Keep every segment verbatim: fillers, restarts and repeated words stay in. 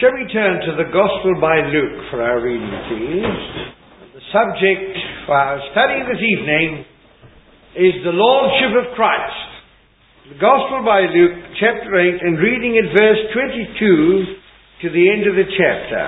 Shall we turn to the Gospel by Luke for our reading, please? The subject for our study this evening is the Lordship of Christ. The Gospel by Luke, chapter eight, and reading at verse twenty-two to the end of the chapter.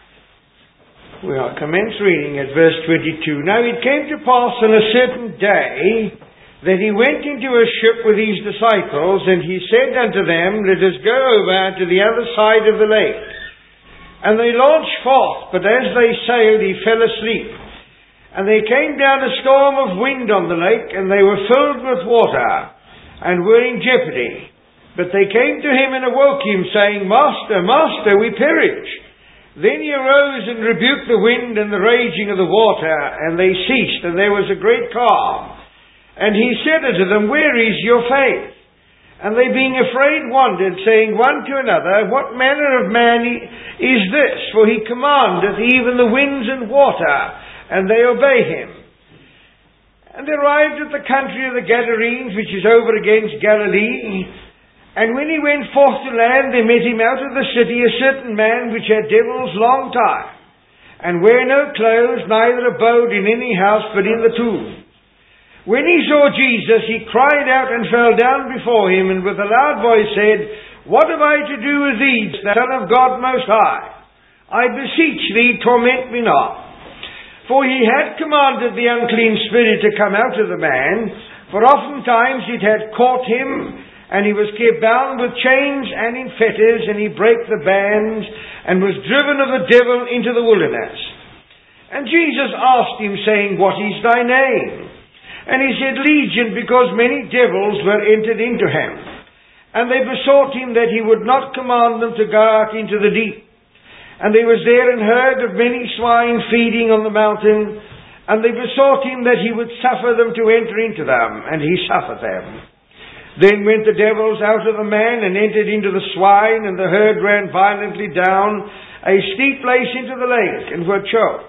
We are commence reading at verse twenty-two. Now it came to pass on a certain day that he went into a ship with his disciples, and he said unto them, Let us go over to the other side of the lake. And they launched forth, but as they sailed, he fell asleep. And there came down a storm of wind on the lake, and they were filled with water, and were in jeopardy. But they came to him and awoke him, saying, Master, Master, we perish. Then he arose and rebuked the wind and the raging of the water, and they ceased, and there was a great calm. And he said unto them, Where is your faith? And they being afraid wondered, saying one to another, What manner of man is this? For he commandeth even the winds and water, and they obey him. And they arrived at the country of the Gadarenes, which is over against Galilee. And when he went forth to land, they met him out of the city a certain man which had devils long time, and wear no clothes, neither abode in any house but in the tomb. When he saw Jesus, he cried out and fell down before him, and with a loud voice said, What have I to do with thee, thou Son of God Most High? I beseech thee, torment me not. For he had commanded the unclean spirit to come out of the man, for oftentimes it had caught him, and he was kept bound with chains and in fetters, and he brake the bands, and was driven of the devil into the wilderness. And Jesus asked him, saying, What is thy name? And he said, Legion, because many devils were entered into him. And they besought him that he would not command them to go out into the deep. And there was there an herd of many swine feeding on the mountain. And they besought him that he would suffer them to enter into them. And he suffered them. Then went the devils out of the man and entered into the swine. And the herd ran violently down a steep place into the lake, and were choked.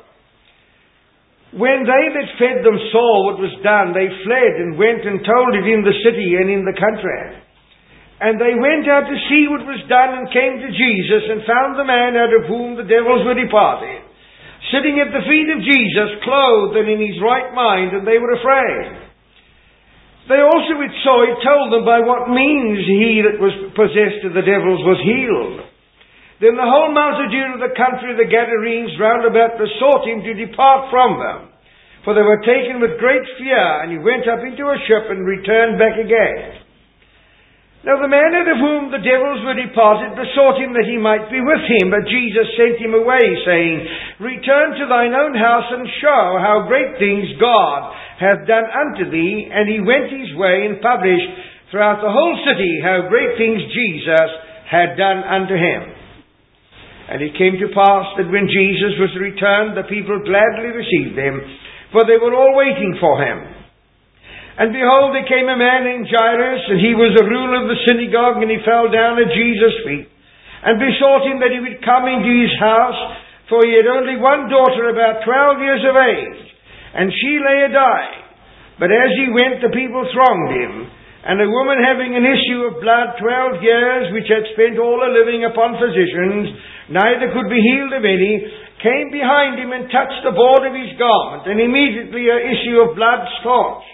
When they that fed them saw what was done, they fled and went and told it in the city and in the country. And they went out to see what was done, and came to Jesus, and found the man out of whom the devils were departed, sitting at the feet of Jesus, clothed and in his right mind, and they were afraid. They also which saw it told them by what means he that was possessed of the devils was healed. Then the whole multitude of the country of the Gadarenes round about besought him to depart from them, for they were taken with great fear, and he went up into a ship and returned back again. Now the man out of whom the devils were departed besought him that he might be with him, but Jesus sent him away, saying, Return to thine own house, and show how great things God hath done unto thee. And he went his way, and published throughout the whole city how great things Jesus had done unto him. And it came to pass that when Jesus was returned, the people gladly received him, for they were all waiting for him. And behold, there came a man named Jairus, and he was the ruler of the synagogue, and he fell down at Jesus' feet, and besought him that he would come into his house, for he had only one daughter about twelve years of age, and she lay a dying. But as he went, the people thronged him. And a woman having an issue of blood twelve years, which had spent all her living upon physicians, neither could be healed of any, came behind him and touched the board of his garment, and immediately her issue of blood staunched.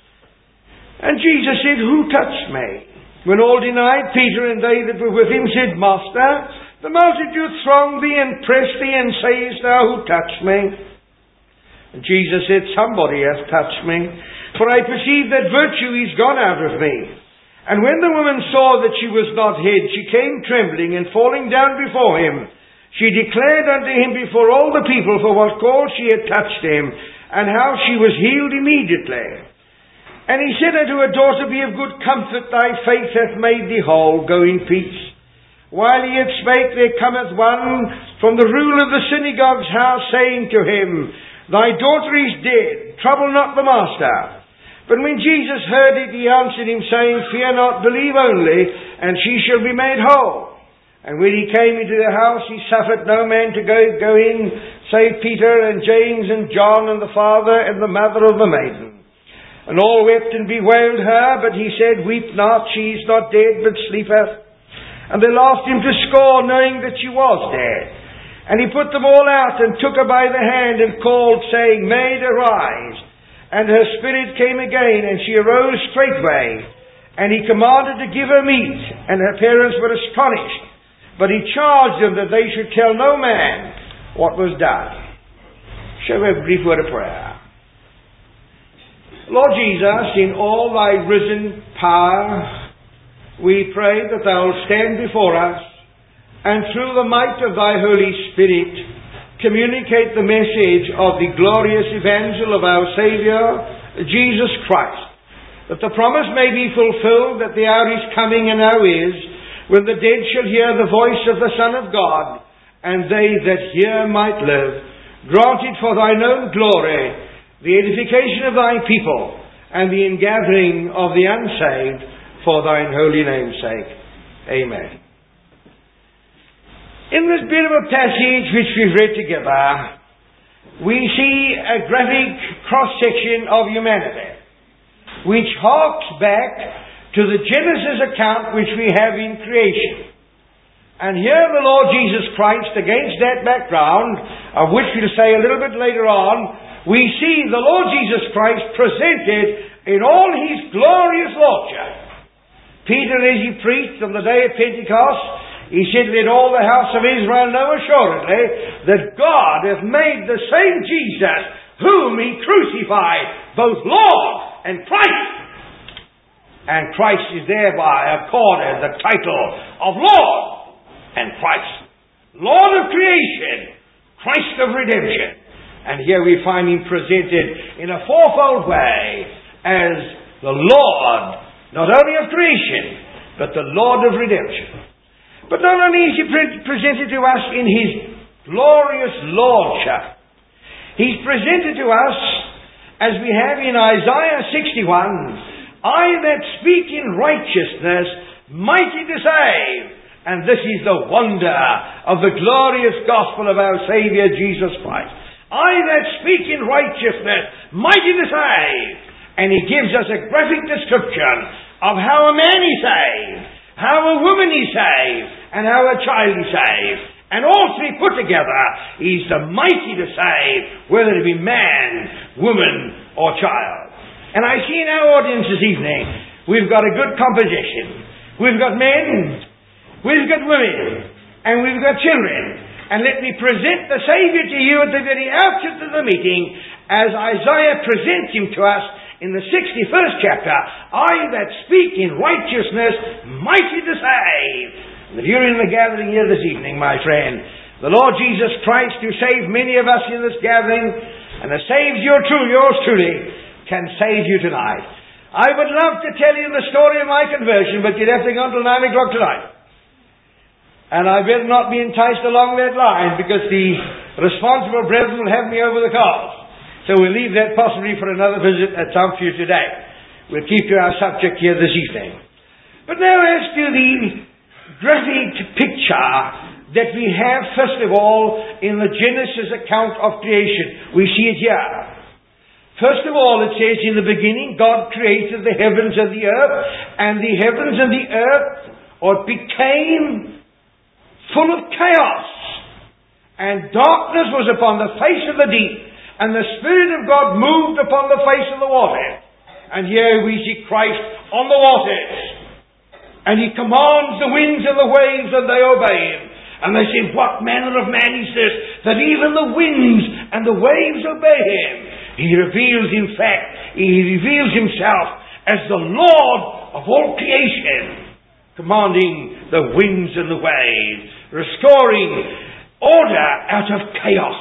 And Jesus said, Who touched me? When all denied, Peter and they that were with him said, Master, the multitude thronged thee and pressed thee, and sayest thou, Who touched me? And Jesus said, Somebody hath touched me, for I perceive that virtue is gone out of me. And when the woman saw that she was not hid, she came trembling, and falling down before him, she declared unto him before all the people for what cause she had touched him, and how she was healed immediately. And he said unto her, Daughter, be of good comfort, thy faith hath made thee whole, go in peace. While he yet spake, there cometh one from the ruler of the synagogue's house, saying to him, Thy daughter is dead, trouble not the master. But when Jesus heard it, he answered him, saying, Fear not, believe only, and she shall be made whole. And when he came into the house, he suffered no man to go, go in, save Peter and James and John and the father and the mother of the maiden. And all wept and bewailed her, but he said, Weep not, she is not dead, but sleepeth. And they laughed him to scorn, knowing that she was dead. And he put them all out, and took her by the hand, and called, saying, Maid, arise. And her spirit came again, and she arose straightway. And he commanded to give her meat, and her parents were astonished. But he charged them that they should tell no man what was done. Shall we have a brief word of prayer? Lord Jesus, in all thy risen power, we pray that thou wilt stand before us, and through the might of thy Holy Spirit, communicate the message of the glorious evangel of our Saviour, Jesus Christ, that the promise may be fulfilled that the hour is coming and now is, when the dead shall hear the voice of the Son of God, and they that hear might live. Grant it for thine own glory, the edification of thy people, and the ingathering of the unsaved, for thine holy name's sake. Amen. In this beautiful passage which we've read together, we see a graphic cross-section of humanity, which harks back to the Genesis account which we have in creation. And here the Lord Jesus Christ, against that background, of which we'll say a little bit later on, we see the Lord Jesus Christ presented in all his glorious lordship. Peter, as he preached on the day of Pentecost, he said, Let all the house of Israel know assuredly that God hath made the same Jesus whom he crucified both Lord and Christ. And Christ is thereby accorded the title of Lord and Christ. Lord of creation, Christ of redemption. And here we find him presented in a fourfold way as the Lord, not only of creation, but the Lord of redemption. But not only is he pre- presented to us in his glorious lordship, he's presented to us, as we have in Isaiah sixty-one, I that speak in righteousness, mighty to save. And this is the wonder of the glorious gospel of our Saviour Jesus Christ. I that speak in righteousness, mighty to save. And he gives us a graphic description of how a man is saved, how a woman is saved, and how a child is saved. And all three put together is the mighty to save, whether it be man, woman, or child. And I see in our audience this evening, we've got a good composition. We've got men, we've got women, and we've got children. And let me present the Saviour to you at the very outset of the meeting, as Isaiah presents him to us in the sixty-first chapter. I that speak in righteousness, mighty to save. And if you're in the gathering here this evening, my friend, the Lord Jesus Christ, who saved many of us in this gathering, and has saved you true, yours truly, can save you tonight. I would love to tell you the story of my conversion, but you'd have to go until nine o'clock tonight. And I better not be enticed along that line, because the responsible brethren will have me over the coals. So we'll leave that possibly for another visit at some future day. We'll keep to our subject here this evening. But now as to the graphic picture that we have, first of all, in the Genesis account of creation. We see it here. First of all, it says, in the beginning, God created the heavens and the earth, and the heavens and the earth or became full of chaos, and darkness was upon the face of the deep, and the Spirit of God moved upon the face of the water. And here we see Christ on the waters, and He commands the winds and the waves, and they obey Him. And they say, what manner of man is this, that even the winds and the waves obey Him? He reveals, in fact, He reveals Himself as the Lord of all creation, commanding the winds and the waves, restoring order out of chaos.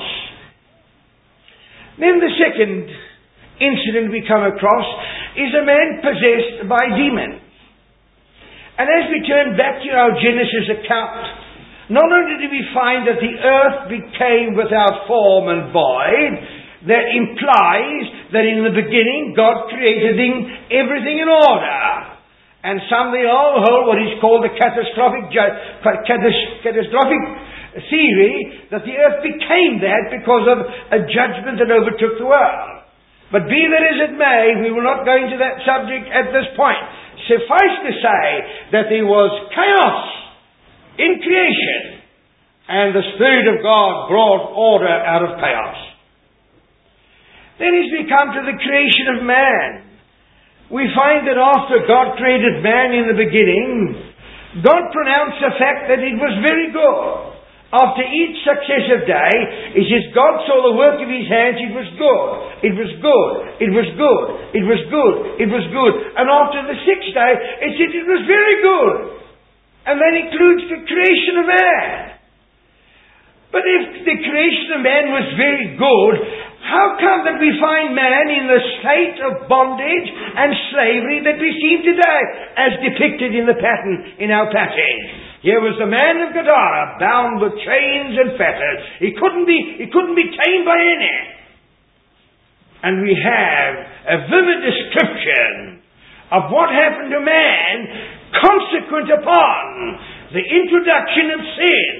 Then the second incident we come across is a man possessed by demons. And as we turn back to our Genesis account, not only do we find that the earth became without form and void, that implies that in the beginning God created everything in order. And some they all hold what is called the catastrophic, catastrophic theory, that the earth became that because of a judgment that overtook the world. But be that as it may, we will not go into that subject at this point. Suffice to say that there was chaos in creation. And the Spirit of God brought order out of chaos. Then as we come to the creation of man, we find that after God created man in the beginning, God pronounced the fact that it was very good. After each successive day, it says God saw the work of His hands, it was good, it was good, it was good, it was good, it was good. And after the sixth day, it said it was very good. And that includes the creation of man. But if the creation of man was very good, how come that we find man in the state of bondage and slavery that we see today, as depicted in the pattern in our passage? Here was the man of Gadara, bound with chains and fetters. He couldn't be, he couldn't be tamed by any. And we have a vivid description of what happened to man consequent upon the introduction of sin.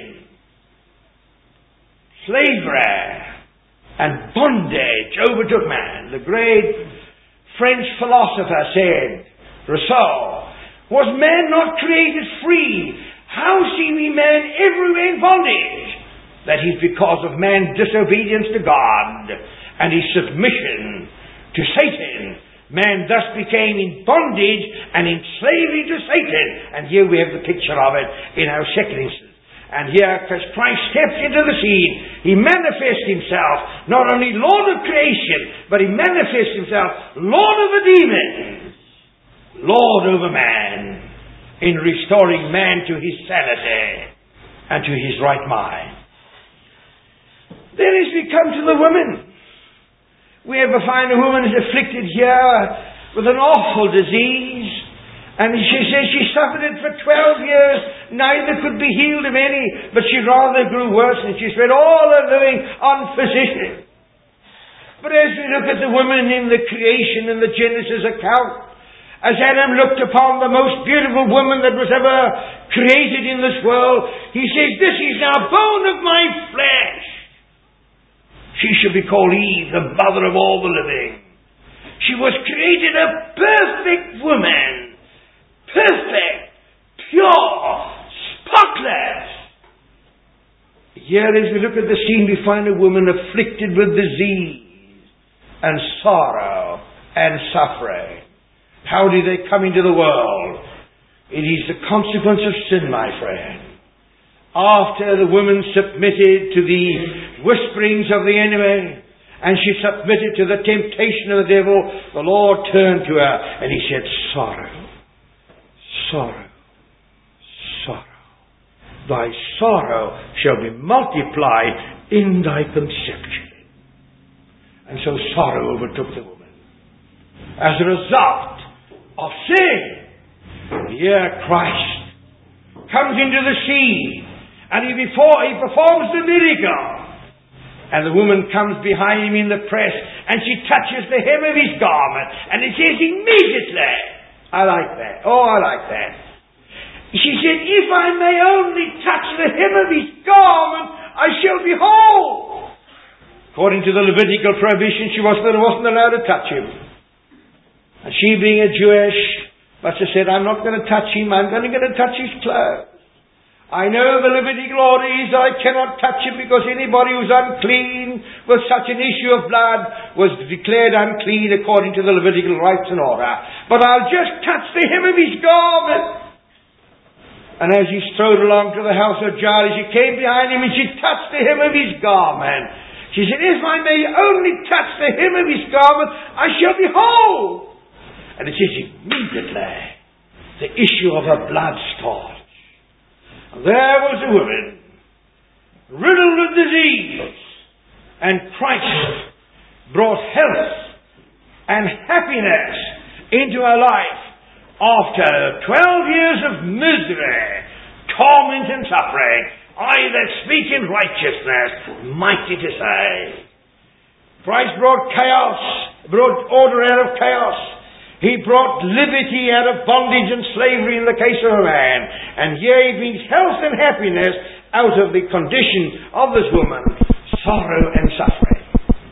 Slavery and bondage overtook man. The great French philosopher said, Rousseau, was man not created free? How see we man everywhere in bondage? That is because of man's disobedience to God and his submission to Satan. Man thus became in bondage and in slavery to Satan. And here we have the picture of it in our second instance. And here, as Christ steps into the scene, He manifests Himself, not only Lord of creation, but He manifests Himself, Lord of the demons, Lord over man, in restoring man to his sanity and to his right mind. Then as we come to the woman, we have a fine woman is afflicted here with an awful disease. And she says she suffered it for twelve years, neither could be healed of any, but she rather grew worse, and she spent all her living on physician. But as we look at the woman in the creation and the Genesis account, as Adam looked upon the most beautiful woman that was ever created in this world, he says, this is now bone of my flesh. She should be called Eve, the mother of all the living. She was created a perfect woman. Perfect, pure, spotless. Here as we look at the scene, we find a woman afflicted with disease and sorrow and suffering. How did they come into the world? It is the consequence of sin, my friend. After the woman submitted to the whisperings of the enemy, and she submitted to the temptation of the devil, the Lord turned to her and He said, sorrow. Sorrow, sorrow. Thy sorrow shall be multiplied in thy conception. And so sorrow overtook the woman. As a result of sin, here Christ comes into the scene, and he, before, he performs the miracle. And the woman comes behind him in the press, and she touches the hem of his garment, and it says immediately, I like that. Oh, I like that. She said, if I may only touch the hem of his garment, I shall be whole. According to the Levitical prohibition, she wasn't, wasn't allowed to touch him. And she, being a Jewish, must have said, I'm not going to touch him, I'm only going to touch his clothes. I know the Levitical order is I cannot touch him because anybody who's unclean with such an issue of blood was declared unclean according to the Levitical rites and order. But I'll just touch the hem of his garment. And as he strode along to the house of Jairus, she came behind him and she touched the hem of his garment. She said, if I may only touch the hem of his garment, I shall be whole. And it says immediately the issue of her blood stopped. There was a woman, riddled with disease, and Christ brought health and happiness into her life after twelve years of misery, torment and suffering. I that speak in righteousness, mighty to save. Christ brought chaos, brought order out of chaos. He brought liberty out of bondage and slavery in the case of a man. And here he brings health and happiness out of the condition of this woman, sorrow and suffering.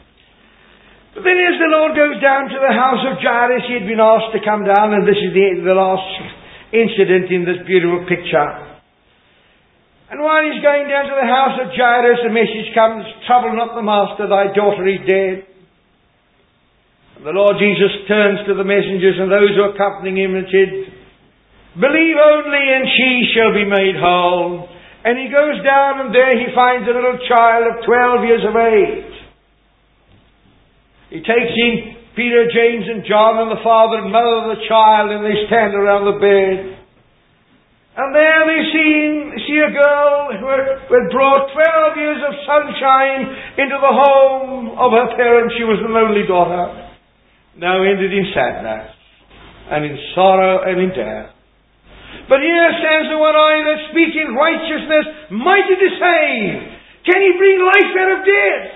But then as the Lord goes down to the house of Jairus, he had been asked to come down, and this is the, the last incident in this beautiful picture. And while he's going down to the house of Jairus, the message comes, "Trouble not the master, thy daughter is dead." And the Lord Jesus turns to the messengers and those who are accompanying him and said, "Believe only and she shall be made whole." And he goes down and there he finds a little child of twelve years of age. He takes in Peter, James and John and the father and mother of the child, and they stand around the bed. And there they see, see a girl who had, who had brought twelve years of sunshine into the home of her parents. She was an only daughter, now ended in sadness and in sorrow and in death. But here stands the one I that speak in righteousness, mighty to save. Can he bring life out of death?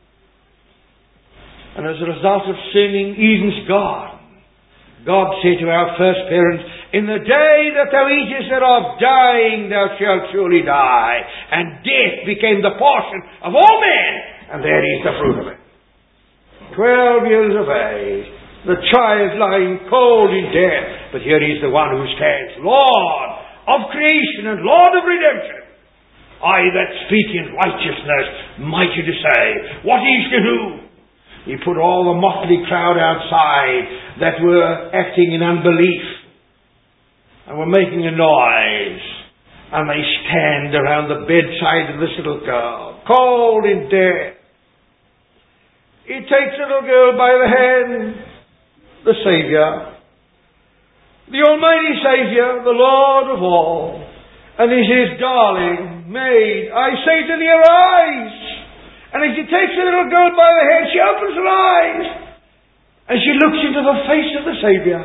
And as a result of sinning Eden's garden, God said to our first parents, "In the day that thou eatest thereof, dying thou shalt surely die." And death became the portion of all men. And there is the fruit of it. Twelve years of age, the child lying cold in death. But here is the one who stands, Lord of creation and Lord of redemption. I that speak in righteousness, mighty to save. What is to do? He put all the motley crowd outside that were acting in unbelief and were making a noise. And they stand around the bedside of this little girl, cold in death. He takes the little girl by the hand, the Saviour, the Almighty Saviour, the Lord of all. And he says, "Darling, maid, I say to thee, arise." And as he takes the little girl by the hand, she opens her eyes. And she looks into the face of the Saviour.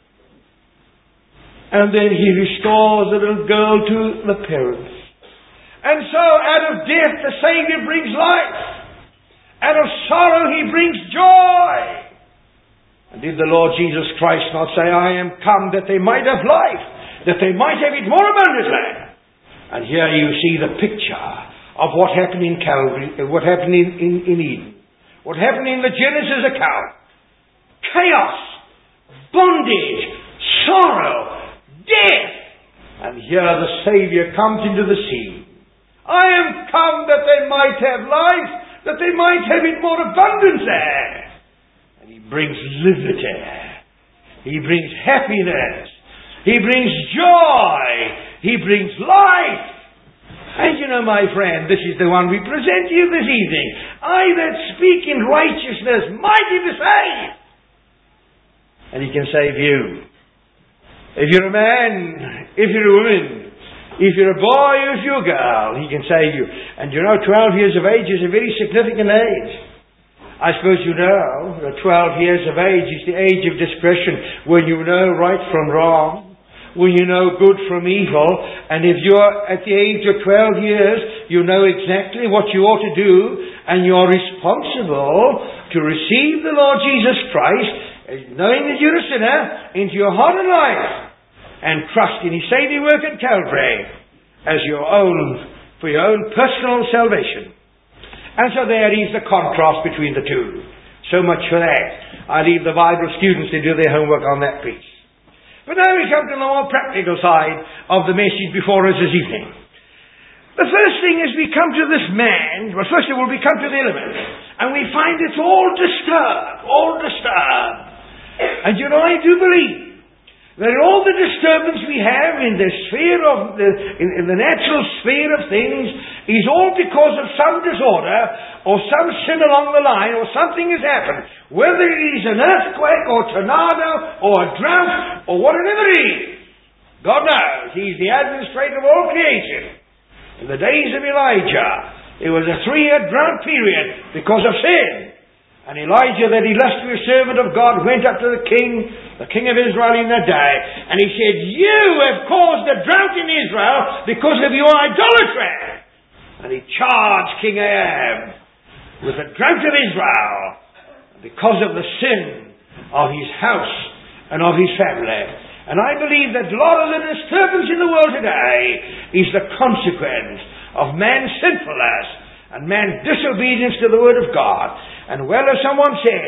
And then he restores the little girl to the parents. And so out of death the Saviour brings life. Out of sorrow he brings joy. And did the Lord Jesus Christ not say, "I am come that they might have life, that they might have it more abundantly"? And here you see the picture of what happened in Calvary, what happened in, in, in Eden, what happened in the Genesis account. Chaos, bondage, sorrow, death. And here the Saviour comes into the scene. "I am come that they might have life, that they might have it more abundantly." And he brings liberty. He brings happiness. He brings joy. He brings life. And you know, my friend, this is the one we present to you this evening. I that speak in righteousness, mighty to save. And he can save you. If you're a man, if you're a woman, if you're a boy, if you're a girl, he can save you. And you know, twelve years of age is a very significant age. I suppose you know that twelve years of age is the age of discretion, when you know right from wrong, when you know good from evil. And if you're at the age of twelve years, you know exactly what you ought to do, and you're responsible to receive the Lord Jesus Christ, knowing that you're a sinner, into your heart and life, and trust in His saving work at Calvary as your own, for your own personal salvation. And so there is the contrast between the two. So much for that. I leave the Bible students to do their homework on that piece. But now we come to the more practical side of the message before us this evening. The first thing is we come to this man. Well, first of all, we come to the elements, and we find it's all disturbed, all disturbed. And you know, I do believe that all the disturbance we have in the sphere of the, in, in the natural sphere of things is all because of some disorder or some sin along the line, or something has happened. Whether it is an earthquake or tornado or a drought or whatever it is, God knows. He's the administrator of all creation. In the days of Elijah, it was a three-year drought period because of sin. And Elijah, that illustrious servant of God, went up to the king, the king of Israel in that day, and he said, "You have caused a drought in Israel because of your idolatry." And he charged King Ahab with the drought of Israel because of the sin of his house and of his family. And I believe that a lot of the disturbance in the world today is the consequence of man's sinfulness and man's disobedience to the Word of God. And well, as someone said,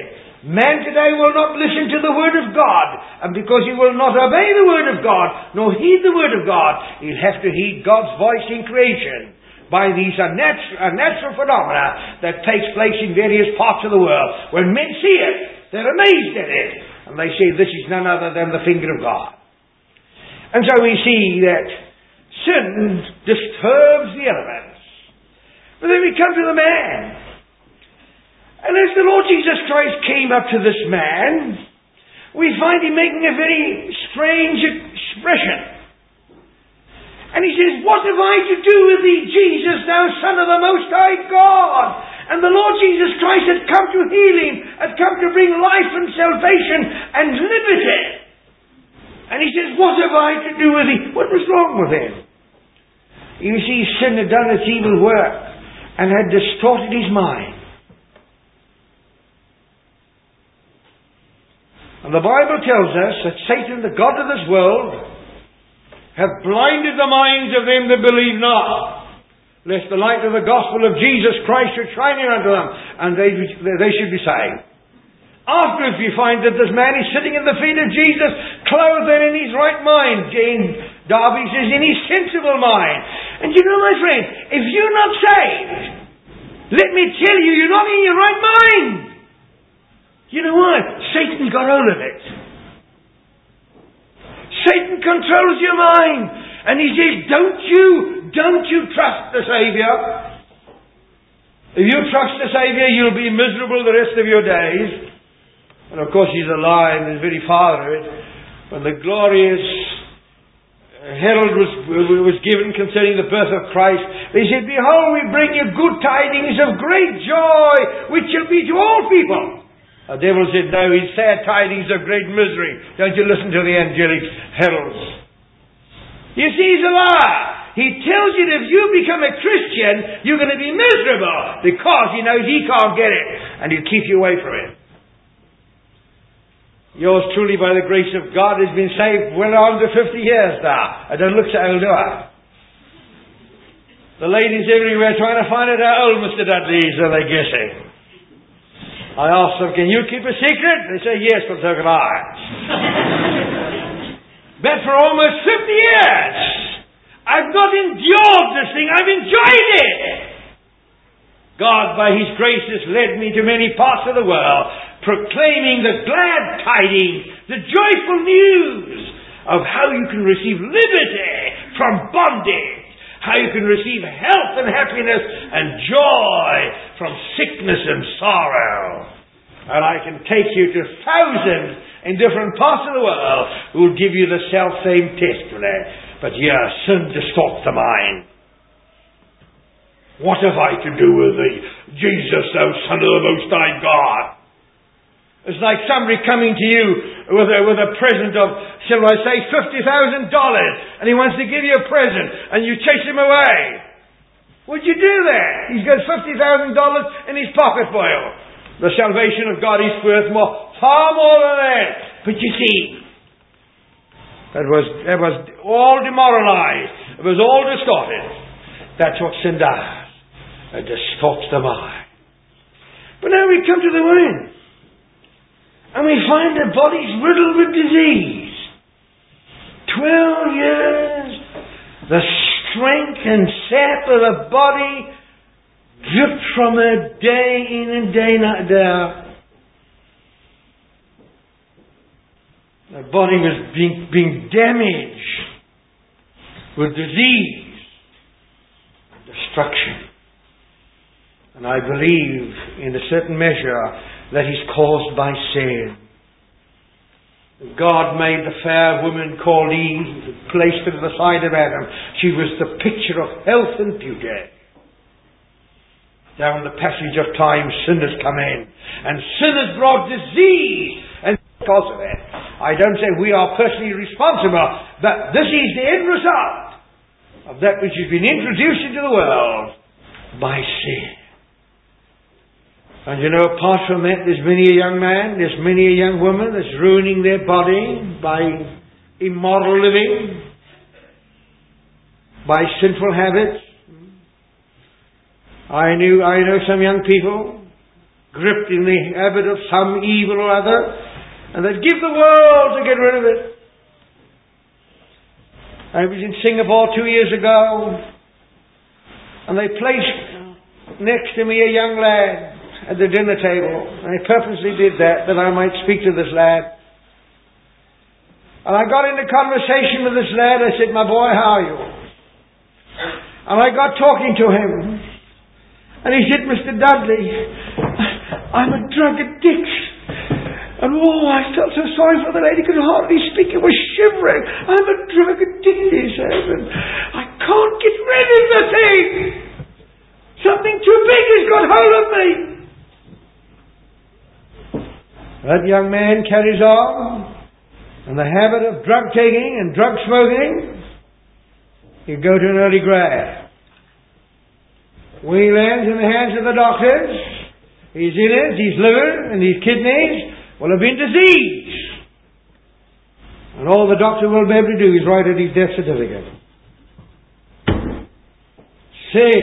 Man today will not listen to the Word of God, and because he will not obey the Word of God, nor heed the Word of God, he'll have to heed God's voice in creation by these unnatural, unnatural phenomena that takes place in various parts of the world. When men see it, they're amazed at it, and they say this is none other than the finger of God. And so we see that sin disturbs the elements. But then we come to the man. And as the Lord Jesus Christ came up to this man, we find him making a very strange expression. And he says, "What have I to do with thee, Jesus, thou Son of the Most High God?" And the Lord Jesus Christ had come to heal him, had come to bring life and salvation and liberty. And he says, "What have I to do with thee?" What was wrong with him? You see, sin had done its evil work and had distorted his mind. And the Bible tells us that Satan, the god of this world, hath blinded the minds of them that believe not, lest the light of the gospel of Jesus Christ should shine in unto them, and they, they should be saved. Afterwards we find that this man is sitting at the feet of Jesus, clothed and in his right mind. Jane Darby says, in his sensible mind. And you know, my friend, if you're not saved, let me tell you, you're not in your right mind. You know what? Satan got hold of it. Satan controls your mind. And he says, don't you, don't you trust the Saviour. If you trust the Saviour, you'll be miserable the rest of your days. And of course he's a lie and the very father of it. When the glorious herald was, was given concerning the birth of Christ, they said, "Behold, we bring you good tidings of great joy, which shall be to all people." The devil said, "No, it's sad tidings of great misery. Don't you listen to the angelic heralds." You see, he's a liar. He tells you that if you become a Christian, you're going to be miserable because he knows he can't get it, and he'll keep you away from it. Yours truly, by the grace of God, has been saved well on to fifty years now. I don't look so old, do I? The ladies everywhere trying to find out how old Mister Dudley is, are they guessing? I ask them, "Can you keep a secret?" They say, "Yes, but so can I." But for almost fifty years, I've not endured this thing, I've enjoyed it. God, by His grace, has led me to many parts of the world, proclaiming the glad tidings, the joyful news of how you can receive liberty from bondage, how you can receive health and happiness and joy from sickness and sorrow. And I can take you to thousands in different parts of the world who will give you the self-same testimony. But yeah, sin distorts the mind. What have I to do with thee, Jesus, thou Son of the Most High God? It's like somebody coming to you with a, with a present of, shall I say, fifty thousand dollars, and he wants to give you a present, and you chase him away. What'd you do there? He's got fifty thousand dollars in his pocket for you. The salvation of God is worth more, far more than that. But you see, that was, that was all demoralized. It was all distorted. That's what sin does. It distorts the mind. But now we come to the wound. And we find the body's riddled with disease. Twelve years, the strength and sap of the body dripped from her day in and day out. The body was being, being damaged with disease, destruction. And I believe, in a certain measure, that is caused by sin. God made the fair woman called Eve, placed her at the side of Adam. She was the picture of health and beauty. Down the passage of time, sin has come in. And sin has brought disease. And because of it, I don't say we are personally responsible, but this is the end result of that which has been introduced into the world by sin. And you know, apart from that, there's many a young man, there's many a young woman that's ruining their body by immoral living, by sinful habits. I knew, I know some young people gripped in the habit of some evil or other, and they'd give the world to get rid of it. I was in Singapore two years ago, and they placed next to me a young lad at the dinner table, and I purposely did that, that I might speak to this lad. And I got into conversation with this lad. I said, "My boy, how are you?" And I got talking to him, and he said, "Mister Dudley, I'm a drug addict." And oh, I felt so sorry for the lady, could hardly speak. It was shivering. "I'm a drug addict," he said, "and I can't get rid of the thing. Something too big has got hold of me." That young man carries on in the habit of drug taking and drug smoking. He'll go to an early grave. When he lands in the hands of the doctors, his innards, his liver and his kidneys will have been diseased. And all the doctor will be able to do is write out his death certificate. Sin.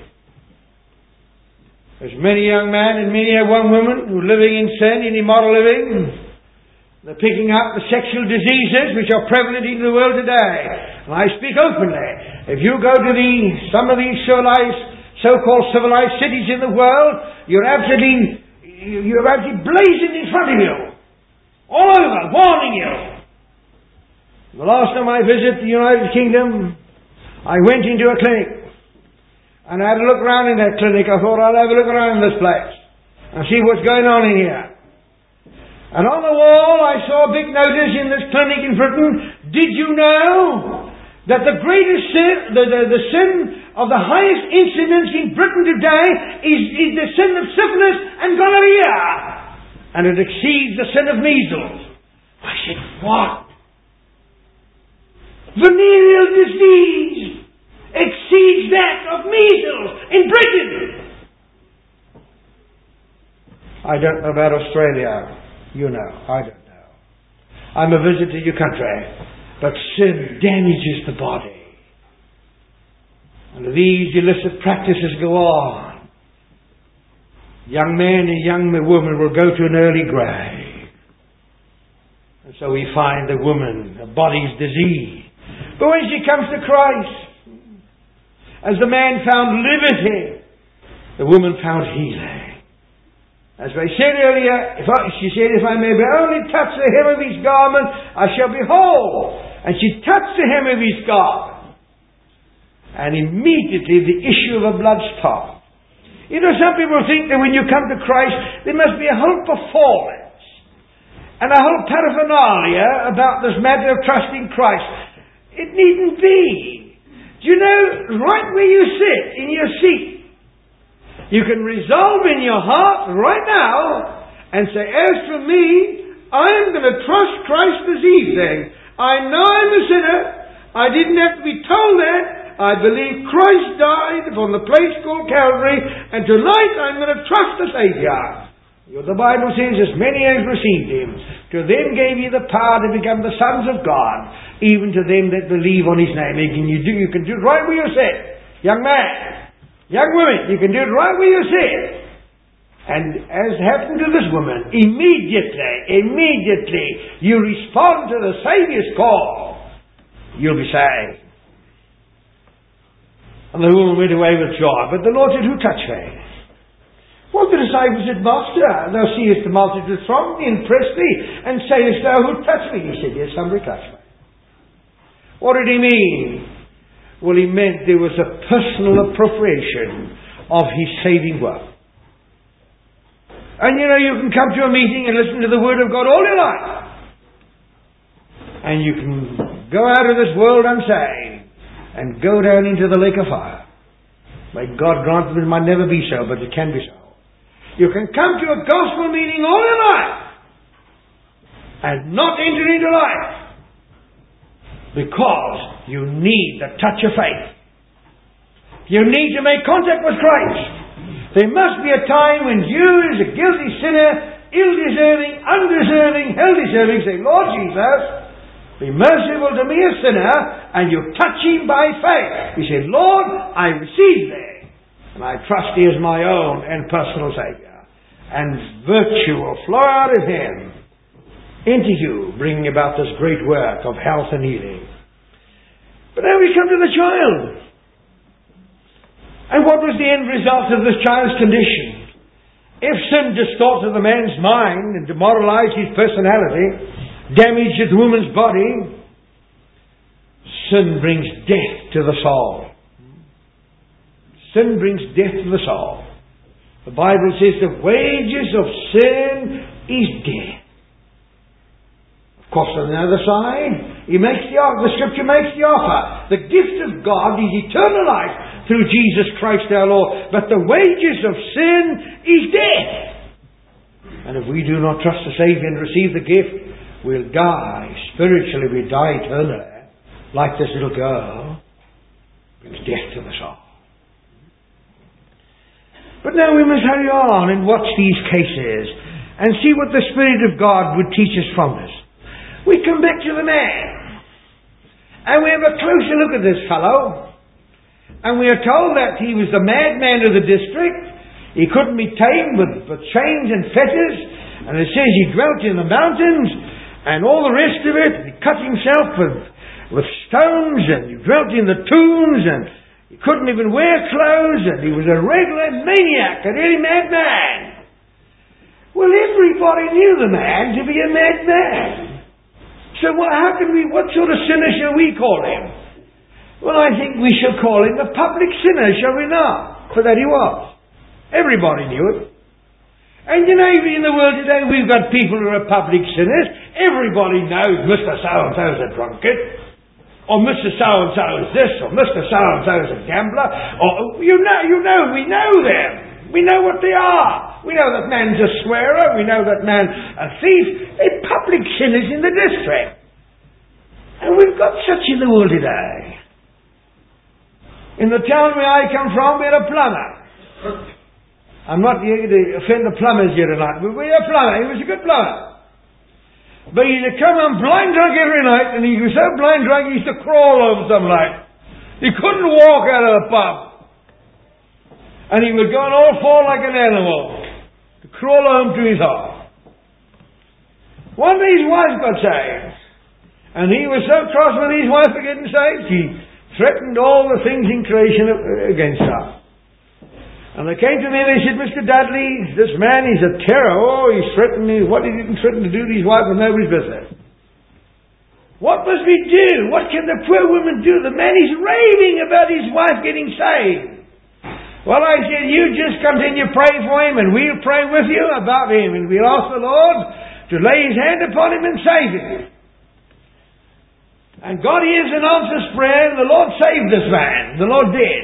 There's many young men and many a one woman who are living in sin, in immoral living. They're picking up the sexual diseases which are prevalent in the world today. And I speak openly. If you go to the some of these civilized, so-called civilized cities in the world, you're absolutely you're absolutely blazing in front of you, all over, warning you. The last time I visited the United Kingdom, I went into a clinic, and I had a look around in that clinic. I thought, I'll have a look around in this place and see what's going on in here. And on the wall I saw a big notice in this clinic in Britain: "Did you know that the greatest sin, the, the, the sin of the highest incidence in Britain today is, is the sin of syphilis and gonorrhea, and it exceeds the sin of measles." I said, "What? Venereal disease exceeds that of measles in Britain?" I don't know about Australia. You know, I don't know. I'm a visitor to your country. But sin damages the body. And these illicit practices go on. Young man and young woman will go to an early grave. And so we find the woman, her body's diseased. But when she comes to Christ, as the man found liberty, the woman found healing. As I said earlier, if I, she said, "If I may only touch the hem of his garment, I shall be whole." And she touched the hem of his garment, and immediately the issue of her blood stopped. You know, some people think that when you come to Christ, there must be a whole performance and a whole paraphernalia about this matter of trusting Christ. It needn't be. Do you know, right where you sit, in your seat, you can resolve in your heart right now and say, "As for me, I'm going to trust Christ this evening. I know I'm a sinner. I didn't have to be told that. I believe Christ died upon the place called Calvary, and tonight I'm going to trust the Saviour." The Bible says, "As many as received Him, to them gave He the power to become the sons of God, even to them that believe on His name." You can, you do, you can do it right where you sit. Young man, young woman, you can do it right where you sit. And as happened to this woman, immediately, immediately, you respond to the Saviour's call, you'll be saved. And the woman went away with joy. But the Lord said, "Who touched me?" Well, the disciples said, "Master, thou seest the multitude throng thee and press thee, and sayest thou, Who touched me?" He said, "Yes, somebody touched me." What did he mean? Well, he meant there was a personal appropriation of his saving work. And you know, you can come to a meeting and listen to the Word of God all your life, and you can go out of this world unsaved and go down into the lake of fire. May God grant that it might never be so, but it can be so. You can come to a gospel meeting all your life and not enter into life, because you need the touch of faith. You need to make contact with Christ. There must be a time when you, as a guilty sinner, ill-deserving, undeserving, hell-deserving, say, "Lord Jesus, be merciful to me, a sinner," and you touch Him by faith. You say, "Lord, I receive Thee, and I trust Thee as my own and personal Saviour." and virtue will flow out of him into you, bringing about this great work of health and healing. But now we come to the child. And what was the end result of this child's condition? If sin distorted the man's mind and demoralized his personality, damaged the woman's body, sin brings death to the soul. Sin brings death to the soul. The Bible says the wages of sin is death. Of course, on the other side, he makes the offer. The Scripture makes the offer. The gift of God is eternal life through Jesus Christ our Lord. But the wages of sin is death. And if we do not trust the Savior and receive the gift, we'll die. Spiritually, we die eternally. Like this little girl. Brings death to the soul. But now we must hurry on and watch these cases and see what the Spirit of God would teach us from this. We come back to the man. And we have a closer look at this fellow. And we are told that he was the madman of the district. He couldn't be tamed with, with chains and fetters. And it says he dwelt in the mountains and all the rest of it. He cut himself with, with stones, and he dwelt in the tombs, and he couldn't even wear clothes, and he was a regular maniac, a really madman. Well, everybody knew the man to be a madman. So what, how can we, what sort of sinner shall we call him? Well, I think we shall call him a public sinner, shall we not? For that he was. Everybody knew it. And you know, in the world today, we've got people who are public sinners. Everybody knows Mister So-and-so's a drunkard. Or Mister So-and-so is this, or Mister So-and-so is a gambler. Or, you know, you know, we know them. We know what they are. We know that man's a swearer. We know that man's a thief. They're public sinners in the district. And we've got such in the world today. In the town where I come from, we had a plumber. I'm not here to offend the plumbers here tonight, but we had a plumber. He was a good plumber. But he used to come on blind drunk every night, and he was so blind drunk he used to crawl over some night. He couldn't walk out of the pub. And he would go on all four like an animal to crawl home to his house. One day his wife got saved. And he was so cross with his wife for getting saved, he threatened all the things in creation against her. And they came to me and they said, Mister Dudley, this man is a terror. Oh, he's threatened me. What he didn't threaten to do to his wife was nobody's business. What must we do? What can the poor woman do? The man is raving about his wife getting saved. Well, I said, you just continue praying for him, and we'll pray with you about him, and we'll ask the Lord to lay his hand upon him and save him. And God hears and answers prayer, and the Lord saved this man. The Lord did.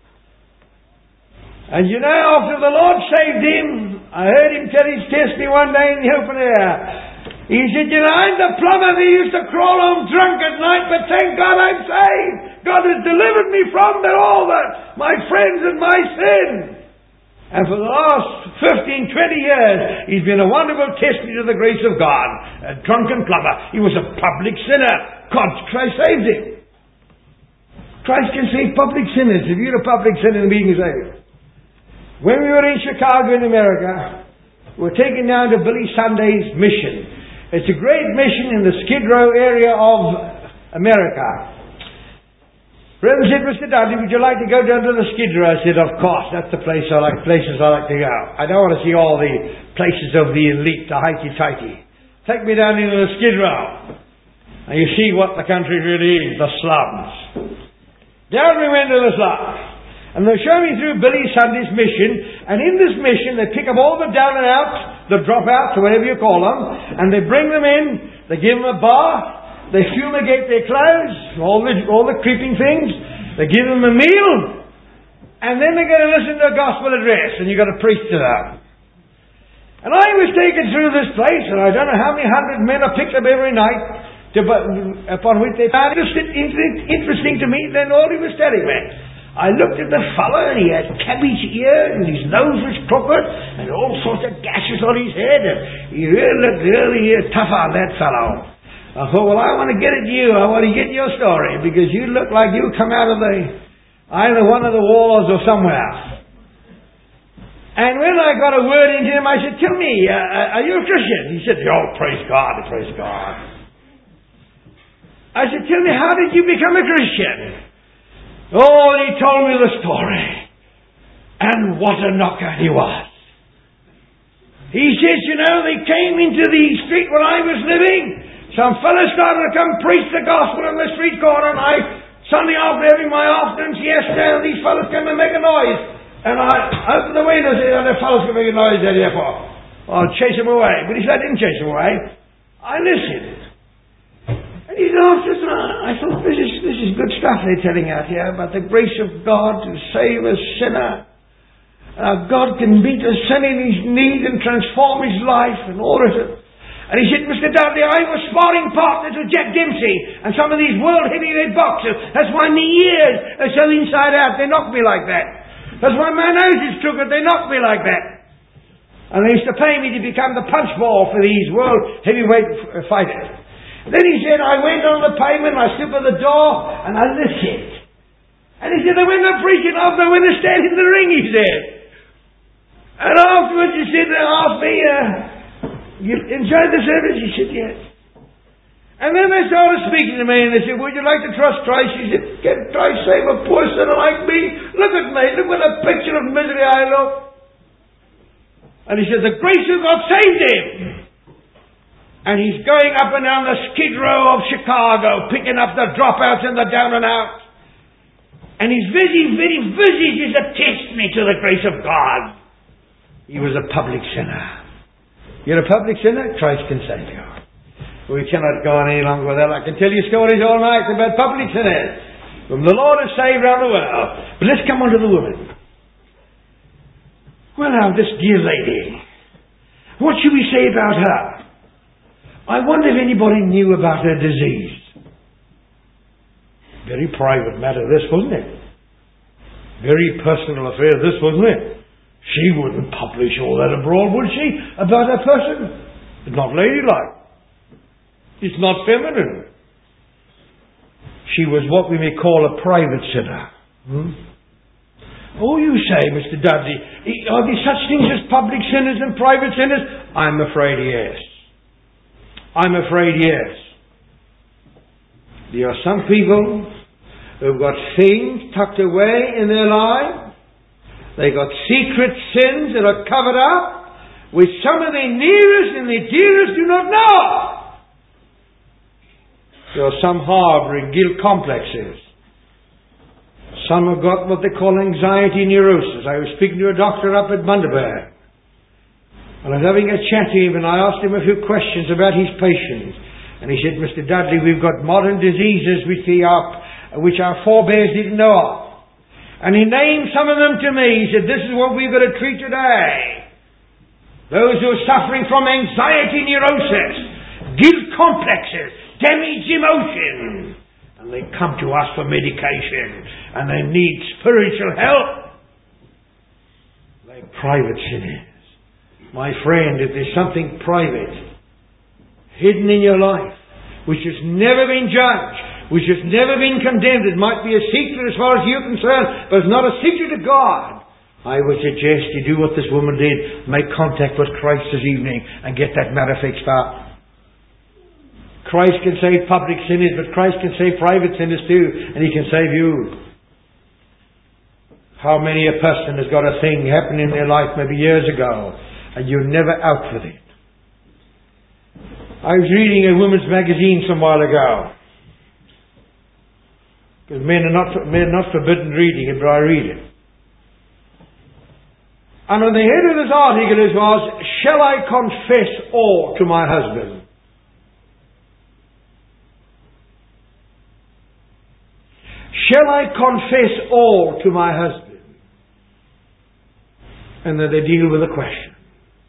And you know, after the Lord saved him, I heard him tell his testimony one day in the open air. He said, you know, I'm the plumber that used to crawl home drunk at night, but thank God I'm saved. God has delivered me from the, all that, my friends and my sin. And for the last fifteen, twenty years, he's been a wonderful testimony to the grace of God. A drunken plumber. He was a public sinner. God, Christ saved him. Christ can save public sinners. If you're a public sinner and being saved. When we were in Chicago in America, we were taken down to Billy Sunday's mission. It's a great mission in the Skid Row area of America. Brother said, Mister Dudley, would you like to go down to the Skid Row? I said, of course, that's the place I like, places I like to go. I don't want to see all the places of the elite, the highty-tighty. Take me down into the Skid Row. And you see what the country really is, the slums. Down we went to the slums. And they show me through Billy Sunday's mission. And in this mission, they pick up all the down and outs, the dropouts, or whatever you call them, and they bring them in. They give them a bath. They fumigate their clothes, all the all the creeping things. They give them a meal, and then they're going to listen to a gospel address, and you've got to preach to them. And I was taken through this place, and I don't know how many hundred men are picked up every night, to, upon which they found it interesting to me than all he was telling me. I looked at the fellow, and he had cabbage ears, and his nose was crooked, and all sorts of gashes on his head, and he really looked really tough on that fellow. I thought, well, I want to get at you. I want to get your story, because you look like you come out of the either one of the wars or somewhere. And when I got a word into him, I said, tell me, uh, are you a Christian? He said, oh, praise God, praise God. I said, tell me, how did you become a Christian? Oh, he told me the story. And what a knockout he was. He says, you know, they came into the street where I was living. Some fellas started to come preach the gospel on the street corner, and I, Sunday after having my afternoon siesta, and these fellas came and make a noise. And I opened the window and said, oh, the fellas can make a noise out here for. I'll chase them away. But he said, I didn't chase them away. I listened. And he said, oh, I thought, this is, this is good stuff they're telling out here about the grace of God to save a sinner. Uh, God can meet a sinner in his need and transform his life and all of it. And he said, Mister Dudley, I was sparring partners with Jack Dempsey and some of these world heavyweight boxers. That's why my ears are so inside out. They knock me like that. That's why my nose is crooked. They knock me like that. And they used to pay me to become the punch ball for these world heavyweight fighters. And then he said, I went on the pavement, I stood by the door, and I listened. And he said, they went to preaching off, they went to stand in the ring, he said. And afterwards he said, they asked me, uh, you enjoyed the service? He said, yes. And then they started speaking to me, and they said, would you like to trust Christ? He said, can Christ save a poor sinner like me? Look at me, look what a picture of misery I look. And he said, the grace of God saved him. And he's going up and down the skid row of Chicago, picking up the dropouts and the down and out. And his very, very visage is a testimony to the grace of God. He was a public sinner. You're a public sinner? Christ can save you. We cannot go on any longer with that. I can tell you stories all night about public sinners whom the Lord has saved around the world. But let's come on to the woman. Well now, this dear lady, what should we say about her? I wonder if anybody knew about her disease. Very private matter this, wasn't it? Very personal affair this, wasn't it? She wouldn't publish all that abroad, would she? About her person? It's not ladylike. It's not feminine. She was what we may call a private sinner. Hmm? Oh, you say, Mister Dudley, are there such things as public sinners and private sinners? I'm afraid yes. I'm afraid yes. There are some people who've got things tucked away in their life. They've got secret sins that are covered up, which some of their nearest and their dearest do not know. There are some harbouring guilt complexes. Some have got what they call anxiety neurosis. I was speaking to a doctor up at Bundaberg. And I was having a chat to him, and I asked him a few questions about his patients. And he said, Mister Dudley, we've got modern diseases which, we are, which our forebears didn't know of. And he named some of them to me. He said, this is what we've got to treat today. Those who are suffering from anxiety neurosis, guilt complexes, damaged emotion. And they come to us for medication. And they need spiritual help. They're private sinners. My friend, if there's something private, hidden in your life, which has never been judged, which has never been condemned, it might be a secret as far as you're concerned, but it's not a secret to God. I would suggest you do what this woman did. Make contact with Christ this evening and get that matter fixed up. Christ can save public sinners, but Christ can save private sinners too, and He can save you. How many a person has got a thing happen in their life maybe years ago, and you're never out with it. I was reading a women's magazine some while ago. Because men are not, men are not forbidden reading it, but I read it. And on the head of this article it was, shall I confess all to my husband? Shall I confess all to my husband? And then they deal with a question.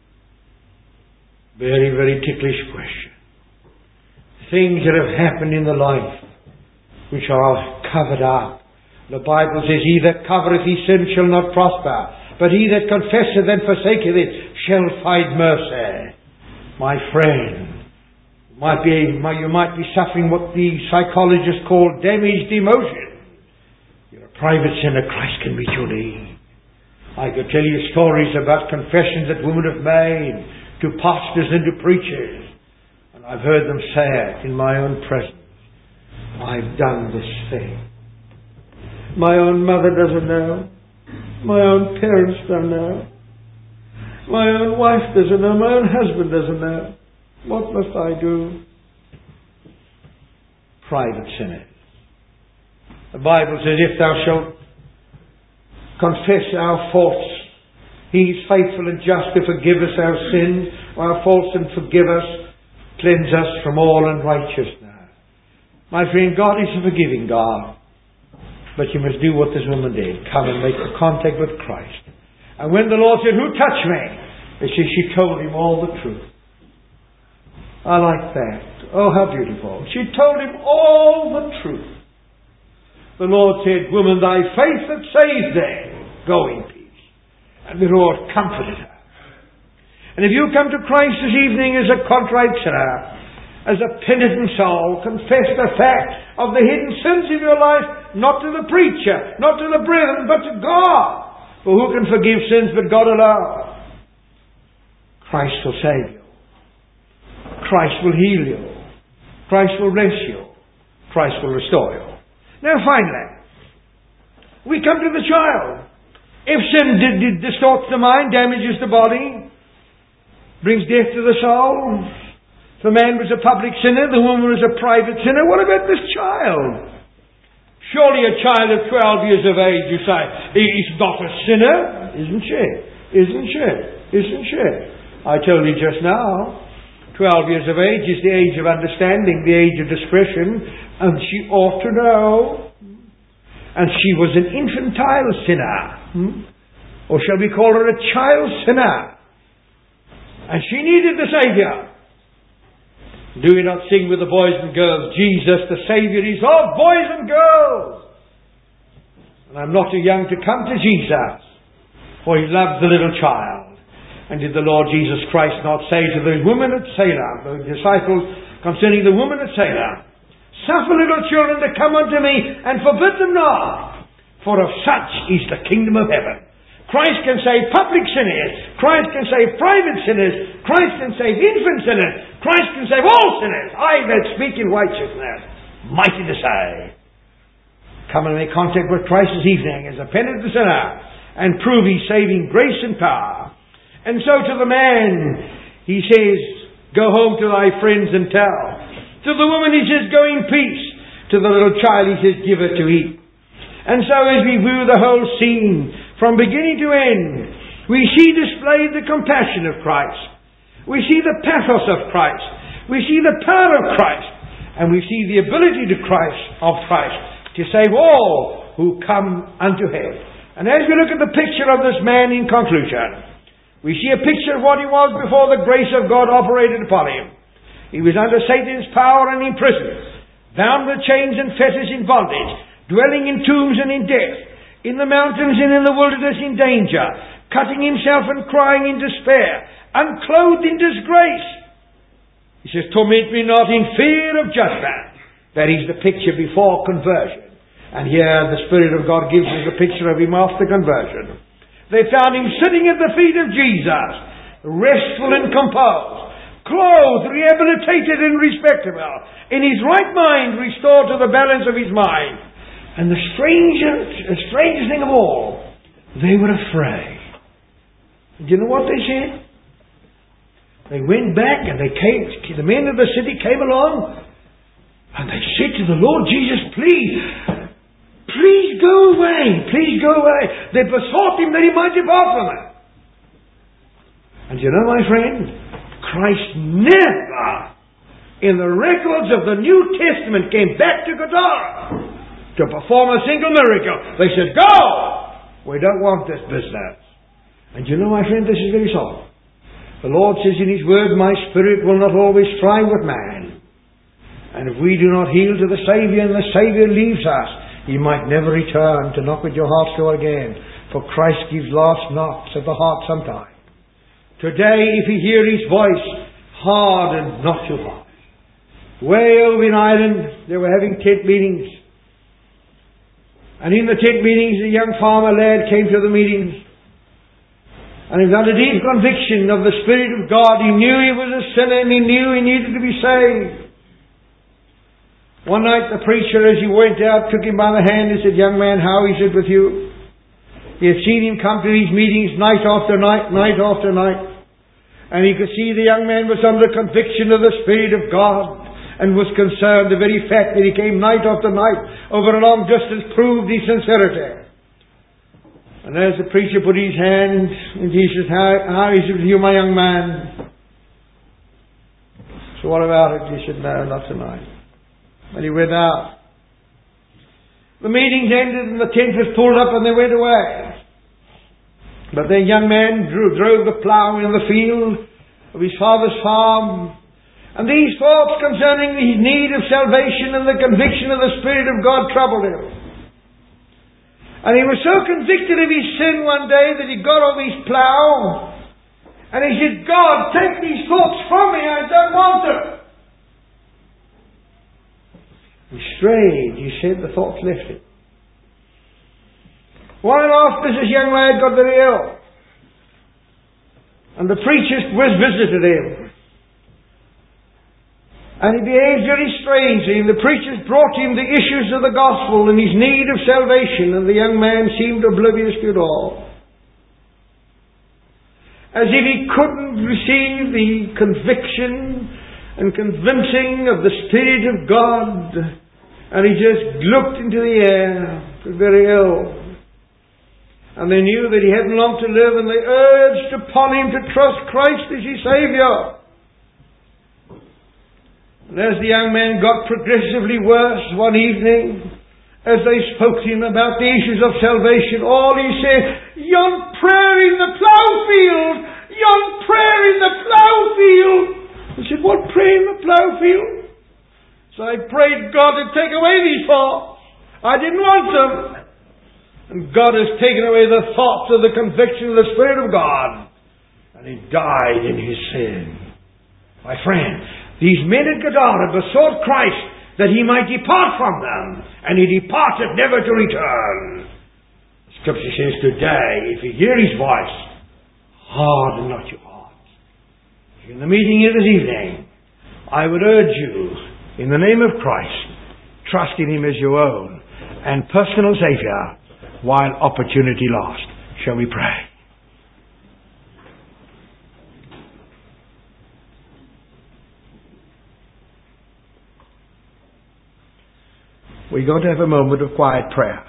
Very, very ticklish question. Things that have happened in the life which are covered up. The Bible says, he that covereth his sin shall not prosper, but he that confesseth and forsaketh it shall find mercy. My friend, might be, you might be suffering what the psychologists call damaged emotion. You're a private sinner. Christ can meet your need. I could tell you stories about confessions that women have made to pastors and to preachers. And I've heard them say it in my own presence. I've done this thing. My own mother doesn't know. My own parents don't know. My own wife doesn't know. My own husband doesn't know. What must I do? Private sinners. The Bible says, if thou shalt confess our faults, He is faithful and just to forgive us our sins, our faults, and forgive us, cleanse us from all unrighteousness. My friend, God is a forgiving God. But you must do what this woman did. Come and make a contact with Christ. And when the Lord said, who touched me? It says she told him all the truth. I like that. Oh, how beautiful. She told him all the truth. The Lord said, woman, thy faith hath saved thee. Go in peace. And the Lord comforted her. And if you come to Christ this evening as a contrite sinner, as a penitent soul, confess the fact of the hidden sins of your life, not to the preacher, not to the brethren, but to God. For who can forgive sins but God alone? Christ will save you. Christ will heal you. Christ will bless you. Christ will restore you. Now finally, we come to the child. If sin did, did distorts the mind, damages the body, brings death to the soul, the man was a public sinner, the woman was a private sinner, what about this child? Surely a child of twelve years of age, you say, is not a sinner? Isn't she? Isn't she? Isn't she? I told you just now, twelve years of age is the age of understanding, the age of discretion, and she ought to know. And she was an infantile sinner. Hmm? Or shall we call her a child sinner? And she needed the Saviour. Do we not sing with the boys and girls, Jesus the Saviour is of boys and girls? And I'm not too young to come to Jesus, for He loves the little child. And did the Lord Jesus Christ not say to the woman at Salem, the disciples concerning the woman at Salem, suffer little children to come unto me, and forbid them not, for of such is the kingdom of heaven. Christ can save public sinners. Christ can save private sinners. Christ can save infant sinners. Christ can save all sinners. I that speak in righteousness, mighty to save. Come and make contact with Christ this evening as a penitent sinner, and prove His saving grace and power. And so to the man, He says, go home to thy friends and tell. To the woman, He says, go in peace. To the little child, He says, give her to eat. And so as we view the whole scene, from beginning to end, we see displayed the compassion of Christ. We see the pathos of Christ. We see the power of Christ. And we see the ability to Christ, of Christ to save all who come unto Him. And as we look at the picture of this man in conclusion, we see a picture of what he was before the grace of God operated upon him. He was under Satan's power and in prison, bound with chains and fetters in bondage, dwelling in tombs and in death, in the mountains and in the wilderness in danger, cutting himself and crying in despair, unclothed in disgrace. He says, torment me not in fear of judgment. That is the picture before conversion. And here the Spirit of God gives us a picture of him after conversion. They found him sitting at the feet of Jesus, restful and composed, clothed, rehabilitated and respectable, in his right mind, restored to the balance of his mind. And the strangest, the strangest thing of all, they were afraid. Do you know what they said? They went back and they came, the men of the city came along and they said to the Lord Jesus, please, please go away, please go away. They besought him that he might depart from them. And you know, my friend, Christ never in the records of the New Testament came back to Gadara to perform a single miracle. They said, go! We don't want this business. And you know, my friend, this is very solemn. The Lord says in His Word, my spirit will not always strive with man. And if we do not yield to the Saviour and the Saviour leaves us, He might never return to knock at your heart's door again. For Christ gives last knocks at the heart sometime. Today, if you hear His voice, harden not your heart. Way over in Ireland, they were having tent meetings. And in the tent meetings, a young farmer lad came to the meetings. And he got a deep conviction of the Spirit of God. He knew he was a sinner and he knew he needed to be saved. One night the preacher, as he went out, took him by the hand and said, "Young man, how is it with you?" He had seen him come to these meetings night after night, night after night. And he could see the young man was under conviction of the Spirit of God and was concerned. The very fact that he came night after night over a long distance proved his sincerity. And as the preacher put his hand, and he said, how, how is it with you, my young man? So what about it? He said, "No, not tonight." And he went out. The meetings ended and the tent was pulled up and they went away. But the young man drew, drove the plough in the field of his father's farm. And these thoughts concerning his need of salvation and the conviction of the Spirit of God troubled him. And he was so convicted of his sin one day that he got off his plough and he said, "God, take these thoughts from me, I don't want them." He strayed, he said, the thoughts left him. While after this young lad got very ill, and the preacher was visited him, and he behaved very strangely, and the preachers brought him the issues of the gospel and his need of salvation, and the young man seemed oblivious to it all. As if he couldn't receive the conviction and convincing of the Spirit of God, and he just looked into the air, was very ill. And they knew that he hadn't long to live, and they urged upon him to trust Christ as his Saviour. And as the young man got progressively worse one evening, as they spoke to him about the issues of salvation, all he said, "Yon prayer in the plough field! Yon prayer in the plough field!" I said, "What prayer in the plough field?" So I prayed God to take away these thoughts. I didn't want them. And God has taken away the thoughts of the conviction of the Spirit of God. And he died in his sin. My friend, these men at Gadara besought Christ that he might depart from them. And he departed never to return. The Scripture says today, if you hear his voice, harden not your heart. In the meeting here this evening, I would urge you, in the name of Christ, trust in him as your own and personal Saviour, while opportunity lasts. Shall we pray? We're going to have a moment of quiet prayer.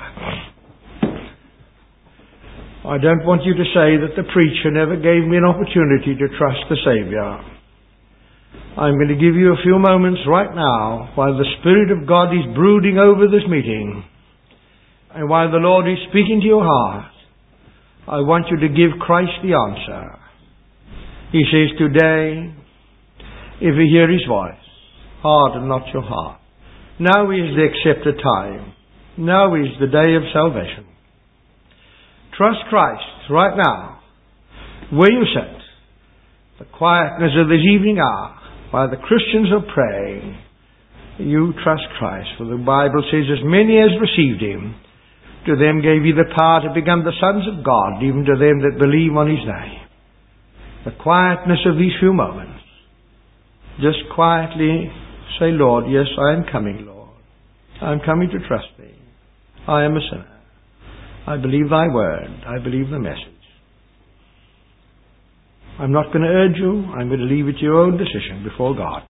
I don't want you to say that the preacher never gave me an opportunity to trust the Saviour. I'm going to give you a few moments right now while the Spirit of God is brooding over this meeting. And while the Lord is speaking to your heart, I want you to give Christ the answer. He says today, if you hear his voice, harden not your heart. Now is the accepted time. Now is the day of salvation. Trust Christ right now, where you sit, the quietness of this evening hour, while the Christians are praying. You trust Christ, for the Bible says, as many as received him, to them gave he the power to become the sons of God, even to them that believe on his name. The quietness of these few moments. Just quietly say, Lord, yes, I am coming, Lord. I am coming to trust thee. I am a sinner. I believe thy word. I believe the message. I'm not going to urge you. I'm going to leave it to your own decision before God.